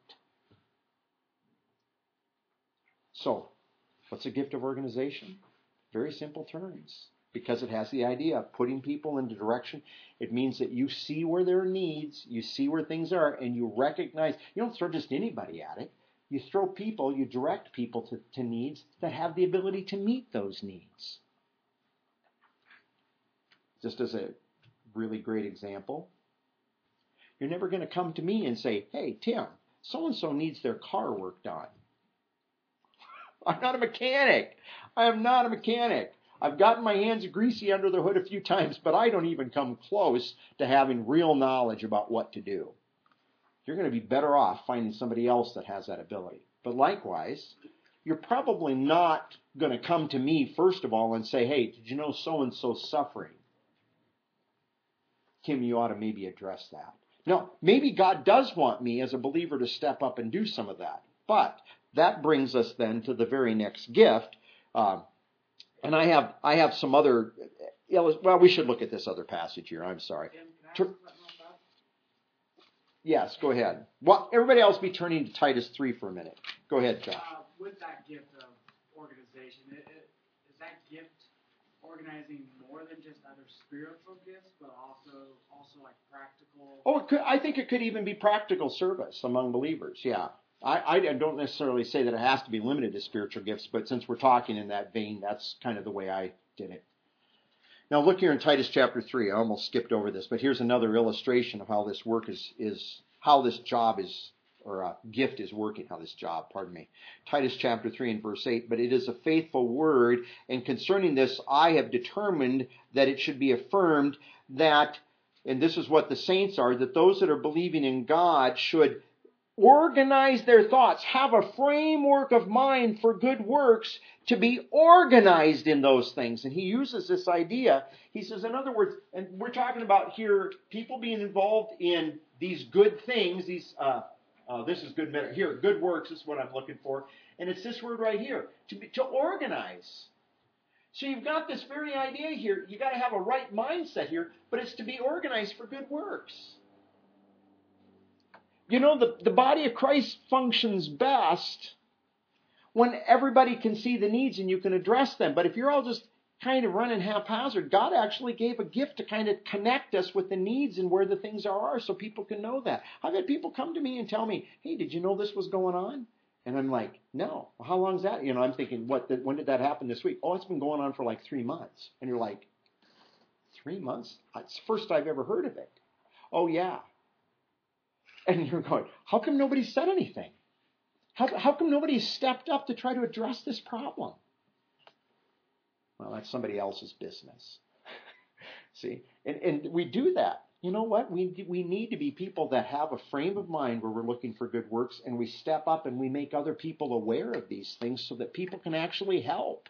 So, what's a gift of organization? Very simple terms. Because it has the idea of putting people into direction. It means that you see where there are needs, you see where things are, and you recognize. You don't throw just anybody at it. You direct people to needs that have the ability to meet those needs. Just as a really great example, you're never going to come to me and say, hey, Tim, so-and-so needs their car worked on. I'm not a mechanic. I am not a mechanic. I've gotten my hands greasy under the hood a few times, but I don't even come close to having real knowledge about what to do. You're going to be better off finding somebody else that has that ability. But likewise, you're probably not going to come to me, first of all, and say, hey, did you know so-and-so's suffering? Kim, you ought to maybe address that. No, maybe God does want me as a believer to step up and do some of that. But that brings us then to the very next gift. And I have some other, well, we should look at this other passage here. I'm sorry. Yes, go ahead. Well, everybody else be turning to Titus 3 for a minute. Go ahead, Josh. With that gift of organization, is that gift organizing more than just other spiritual gifts, but also like practical? I think it could even be practical service among believers, yeah. I don't necessarily say that it has to be limited to spiritual gifts, but since we're talking in that vein, that's kind of the way I did it. Now look here in Titus chapter 3. I almost skipped over this, but here's another illustration of how this work is how this job is, or gift is working, how this job, pardon me. Titus chapter 3 and verse 8, but it is a faithful word, and concerning this I have determined that it should be affirmed that, and this is what the saints are, that those that are believing in God should organize their thoughts, have a framework of mind for good works, to be organized in those things. And he uses this idea. He says, in other words, and we're talking about here people being involved in these good things, these this is good here, good works is what I'm looking for. And it's this word right here, to organize. So you've got this very idea here. You've got to have a right mindset here, but it's to be organized for good works. You know, the body of Christ functions best when everybody can see the needs and you can address them. But if you're all just kind of running haphazard, God actually gave a gift to kind of connect us with the needs and where the things are so people can know that. I've had people come to me and tell me, hey, did you know this was going on? And I'm like, no. Well, how long is that? You know, I'm thinking, when did that happen this week? Oh, it's been going on for like 3 months. And you're like, 3 months? It's the first I've ever heard of it. Oh, yeah. And you're going, how come nobody said anything? How come nobody stepped up to try to address this problem? Well, that's somebody else's business. See? And we do that. You know what? We need to be people that have a frame of mind where we're looking for good works, and we step up and we make other people aware of these things so that people can actually help.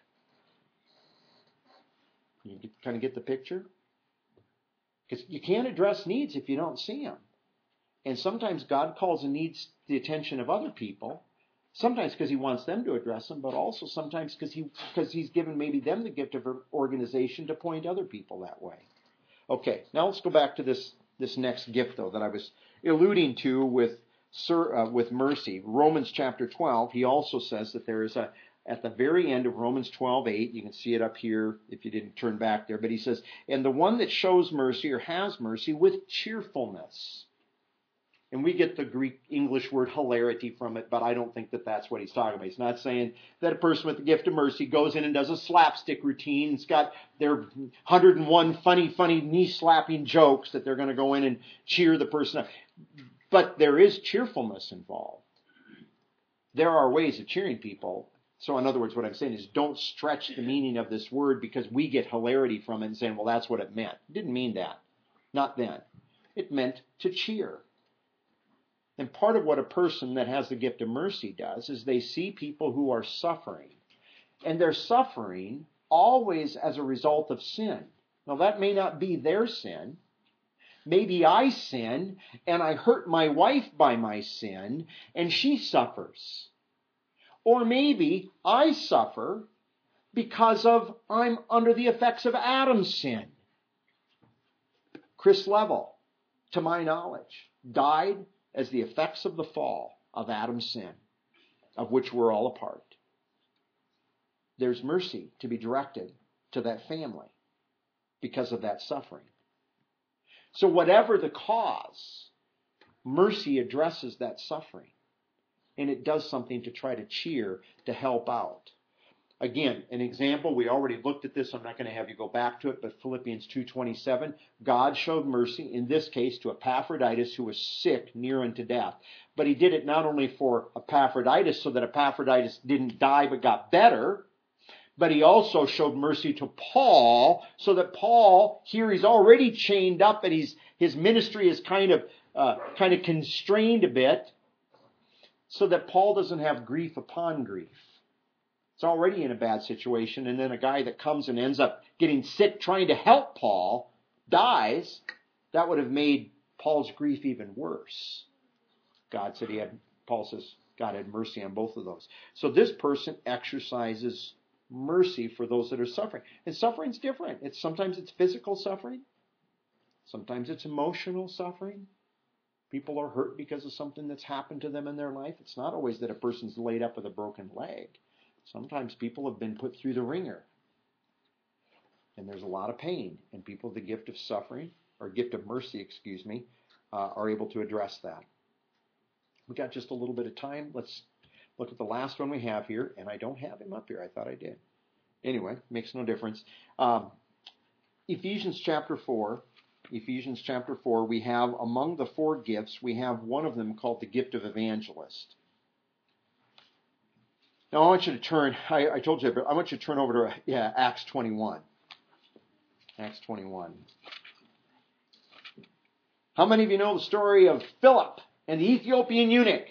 You kind of get the picture? Because you can't address needs if you don't see them. And sometimes God calls and needs the attention of other people, sometimes because he wants them to address them, but also sometimes because he's given maybe them the gift of organization to point other people that way. Okay, now let's go back to this next gift, though, that I was alluding to with mercy. Romans chapter 12, he also says that there is at the very end of Romans 12:8, you can see it up here if you didn't turn back there, but he says, and the one that shows mercy or has mercy with cheerfulness. And we get the Greek English word hilarity from it, but I don't think that that's what he's talking about. He's not saying that a person with the gift of mercy goes in and does a slapstick routine. It's got their 101 funny knee-slapping jokes that they're going to go in and cheer the person up. But there is cheerfulness involved. There are ways of cheering people. So in other words, what I'm saying is don't stretch the meaning of this word because we get hilarity from it and saying, well, that's what it meant. It didn't mean that. Not then. It meant to cheer. And part of what a person that has the gift of mercy does is they see people who are suffering. And they're suffering always as a result of sin. Now, that may not be their sin. Maybe I sin and I hurt my wife by my sin and she suffers. Or maybe I suffer because I'm under the effects of Adam's sin. Chris Level, to my knowledge, died as the effects of the fall of Adam's sin, of which we're all a part. There's mercy to be directed to that family because of that suffering. So whatever the cause, mercy addresses that suffering. And it does something to try to cheer, to help out. Again, an example, we already looked at this. I'm not going to have you go back to it, but Philippians 2:27, God showed mercy, in this case, to Epaphroditus, who was sick near unto death. But he did it not only for Epaphroditus, so that Epaphroditus didn't die but got better, but he also showed mercy to Paul, so that Paul, here he's already chained up, and his ministry is kind of constrained a bit, so that Paul doesn't have grief upon grief. It's already in a bad situation, and then a guy that comes and ends up getting sick trying to help Paul dies. That would have made Paul's grief even worse. Paul says God had mercy on both of those. So this person exercises mercy for those that are suffering. And suffering's different. Sometimes it's physical suffering. Sometimes it's emotional suffering. People are hurt because of something that's happened to them in their life. It's not always that a person's laid up with a broken leg. Sometimes people have been put through the ringer. And there's a lot of pain. And people with the gift of suffering, or gift of mercy, are able to address that. We got just a little bit of time. Let's look at the last one we have here, and I don't have him up here. I thought I did. Anyway, makes no difference. Ephesians chapter 4. Ephesians chapter 4, we have among the 4 gifts, we have one of them called the gift of evangelist. Now I want you to turn, I told you, but I want you to turn over to Acts 21. Acts 21. How many of you know the story of Philip and the Ethiopian eunuch?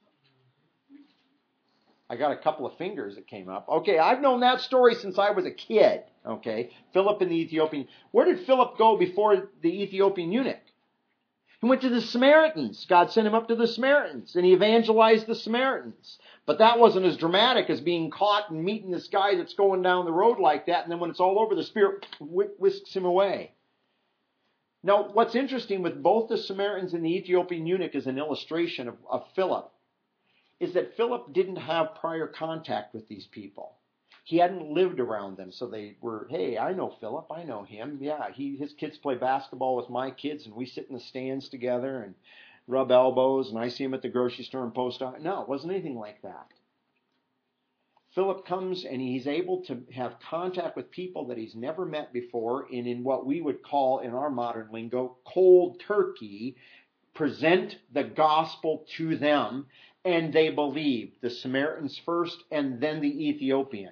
I got a couple of fingers that came up. Okay, I've known that story since I was a kid. Okay, Philip and the Ethiopian. Where did Philip go before the Ethiopian eunuch? He went to the Samaritans. God sent him up to the Samaritans, and he evangelized the Samaritans. But that wasn't as dramatic as being caught and meeting this guy that's going down the road like that, and then when it's all over, the Spirit whisks him away. Now, what's interesting with both the Samaritans and the Ethiopian eunuch is an illustration of Philip, is that Philip didn't have prior contact with these people. He hadn't lived around them, so they were, hey, I know Philip, I know him. Yeah, his kids play basketball with my kids, and we sit in the stands together and rub elbows, and I see him at the grocery store and post on. No, it wasn't anything like that. Philip comes and he's able to have contact with people that he's never met before, and in what we would call, in our modern lingo, cold turkey, present the gospel to them, and they believe. The Samaritans first, and then the Ethiopian.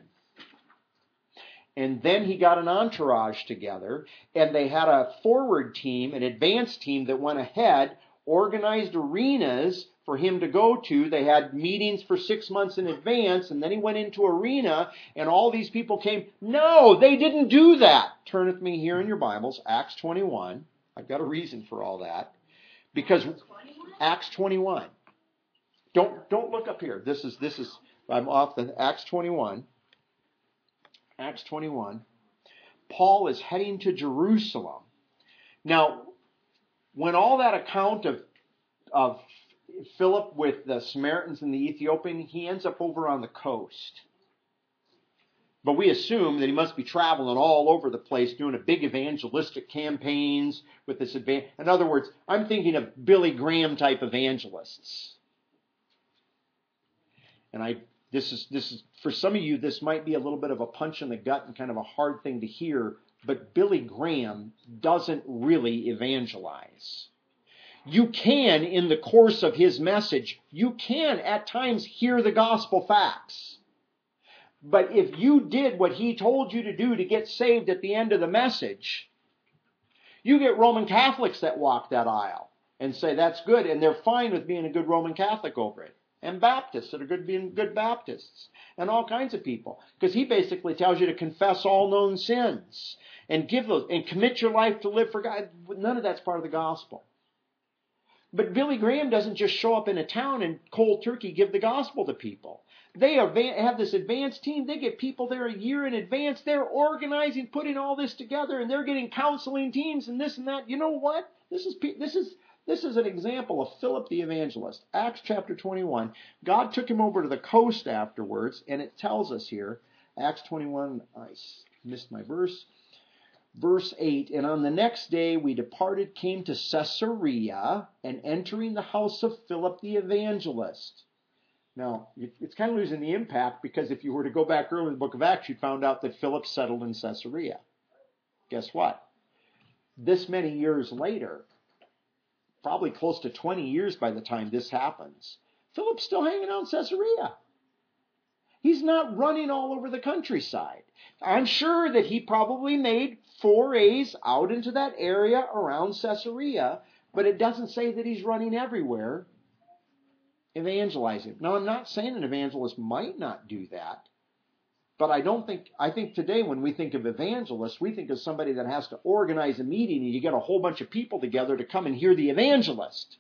And then he got an entourage together, and they had a forward team, an advanced team that went ahead, organized arenas for him to go to. They had meetings for 6 months in advance, and then he went into arena, and all these people came. No, they didn't do that. Turn with me here in your Bibles, Acts 21. I've got a reason for all that. Because Acts 21. Don't look up here. This is I'm off the Acts 21. Acts 21. Paul is heading to Jerusalem. Now, when all that account of Philip with the Samaritans and the Ethiopian, he ends up over on the coast. But we assume that he must be traveling all over the place doing a big evangelistic campaigns with this In other words, I'm thinking of Billy Graham type evangelists. And this is for some of you, this might be a little bit of a punch in the gut and kind of a hard thing to hear, but Billy Graham doesn't really evangelize. You can, in the course of his message, you can at times hear the gospel facts. But if you did what he told you to do to get saved at the end of the message, you get Roman Catholics that walk that aisle and say that's good, and they're fine with being a good Roman Catholic over it. And Baptists that are good being good Baptists. And all kinds of people. Because he basically tells you to confess all known sins. And give those and commit your life to live for God. None of that's part of the gospel. But Billy Graham doesn't just show up in a town and cold turkey give the gospel to people. They have this advanced team. They get people there a year in advance. They're organizing, putting all this together, and they're getting counseling teams and this and that. You know what? This is an example of Philip the evangelist. Acts chapter 21. God took him over to the coast afterwards, and it tells us here, Acts 21, I missed my verse. Verse 8, and on the next day we departed, came to Caesarea, and entering the house of Philip the evangelist. Now, it's kind of losing the impact, because if you were to go back early in the book of Acts, you'd found out that Philip settled in Caesarea. Guess what? This many years later, probably close to 20 years by the time this happens, Philip's still hanging out in Caesarea. He's not running all over the countryside. I'm sure that he probably made forays out into that area around Caesarea, but it doesn't say that he's running everywhere evangelizing. Now, I'm not saying an evangelist might not do that, but I think today when we think of evangelists, we think of somebody that has to organize a meeting and you get a whole bunch of people together to come and hear the evangelist.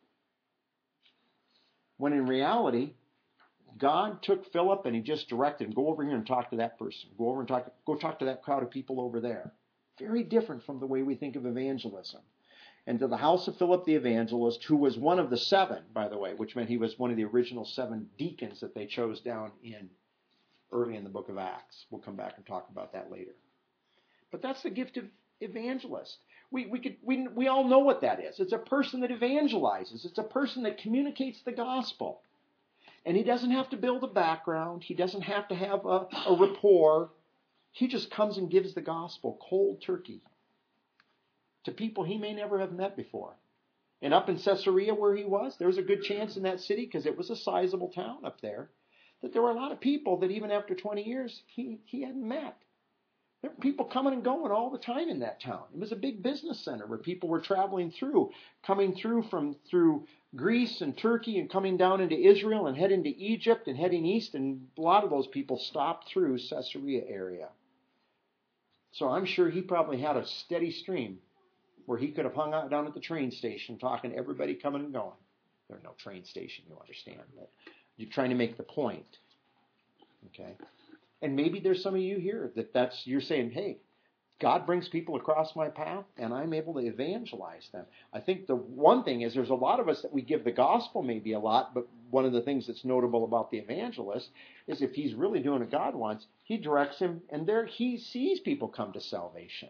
When in reality, God took Philip and he just directed him, go over here and talk to that person. Go over and talk to that crowd of people over there. Very different from the way we think of evangelism. And to the house of Philip the evangelist, who was one of the 7, by the way, which meant he was one of the original 7 deacons that they chose down early in the book of Acts. We'll come back and talk about that later. But that's the gift of evangelist. We all know what that is. It's a person that evangelizes. It's a person that communicates the gospel. And he doesn't have to build a background. He doesn't have to have a rapport. He just comes and gives the gospel cold turkey to people he may never have met before. And up in Caesarea where he was, there was a good chance in that city, because it was a sizable town up there, that there were a lot of people that even after 20 years he hadn't met. There were people coming and going all the time in that town. It was a big business center where people were traveling through, coming through Greece and Turkey and coming down into Israel and heading to Egypt and heading east, and a lot of those people stopped through Caesarea area. So I'm sure he probably had a steady stream where he could have hung out down at the train station talking to everybody coming and going. There's no train station, you understand, but you're trying to make the point. Okay? And maybe there's some of you here you're saying, hey, God brings people across my path, and I'm able to evangelize them. I think the one thing is there's a lot of us that we give the gospel maybe a lot, but one of the things that's notable about the evangelist is if he's really doing what God wants, he directs him, and there he sees people come to salvation.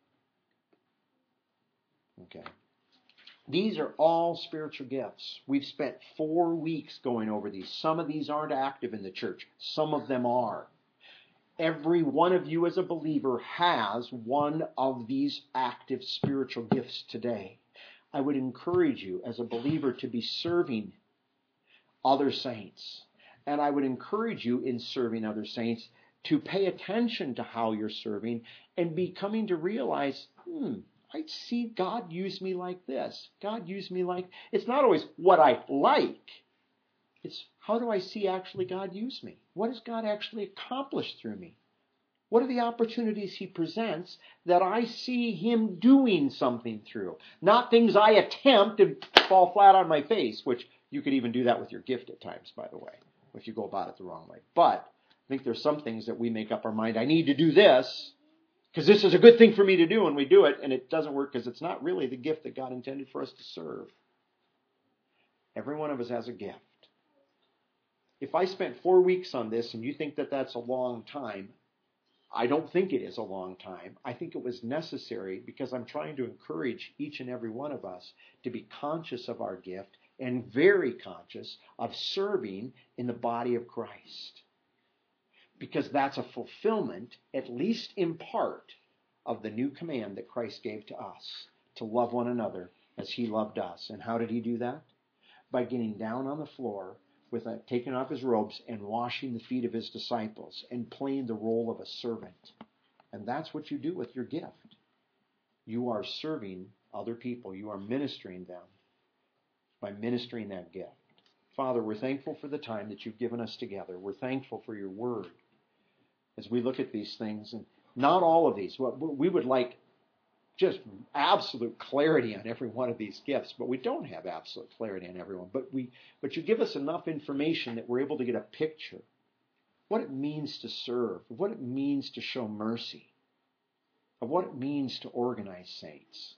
Okay. These are all spiritual gifts. We've spent 4 weeks going over these. Some of these aren't active in the church. Some of them are. Every one of you as a believer has one of these active spiritual gifts today. I would encourage you as a believer to be serving other saints. And I would encourage you in serving other saints to pay attention to how you're serving and be coming to realize, I see God use me like this. God use me like... It's not always what I like. It's how do I see actually God use me? What has God actually accomplished through me? What are the opportunities he presents that I see him doing something through? Not things I attempt and fall flat on my face, which you could even do that with your gift at times, by the way, if you go about it the wrong way. But I think there's some things that we make up our mind, I need to do this because this is a good thing for me to do, and we do it, and it doesn't work because it's not really the gift that God intended for us to serve. Every one of us has a gift. If I spent 4 weeks on this and you think that that's a long time, I don't think it is a long time. I think it was necessary because I'm trying to encourage each and every one of us to be conscious of our gift and very conscious of serving in the body of Christ. Because that's a fulfillment, at least in part, of the new command that Christ gave to us, to love one another as he loved us. And how did he do that? By getting down on the floor, taking off his robes and washing the feet of his disciples and playing the role of a servant. And that's what you do with your gift. You are serving other people. You are ministering them by ministering that gift. Father, we're thankful for the time that you've given us together. We're thankful for your word as we look at these things. And not all of these. We would like just absolute clarity on every one of these gifts, but we don't have absolute clarity on everyone. But you give us enough information that we're able to get a picture of what it means to serve, of what it means to show mercy, of what it means to organize saints.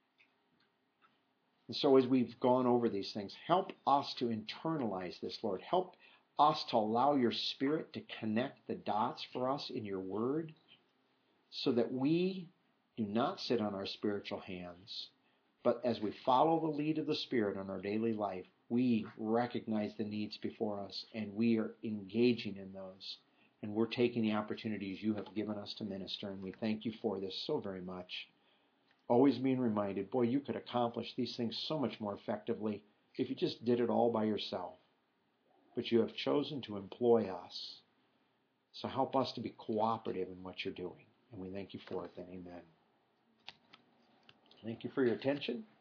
And so as we've gone over these things, help us to internalize this, Lord. Help us to allow your Spirit to connect the dots for us in your word so that we do not sit on our spiritual hands, but as we follow the lead of the Spirit in our daily life, we recognize the needs before us and we are engaging in those. And we're taking the opportunities you have given us to minister, and we thank you for this so very much. Always being reminded, boy, you could accomplish these things so much more effectively if you just did it all by yourself. But you have chosen to employ us. So help us to be cooperative in what you're doing. And we thank you for it then. Amen. Thank you for your attention.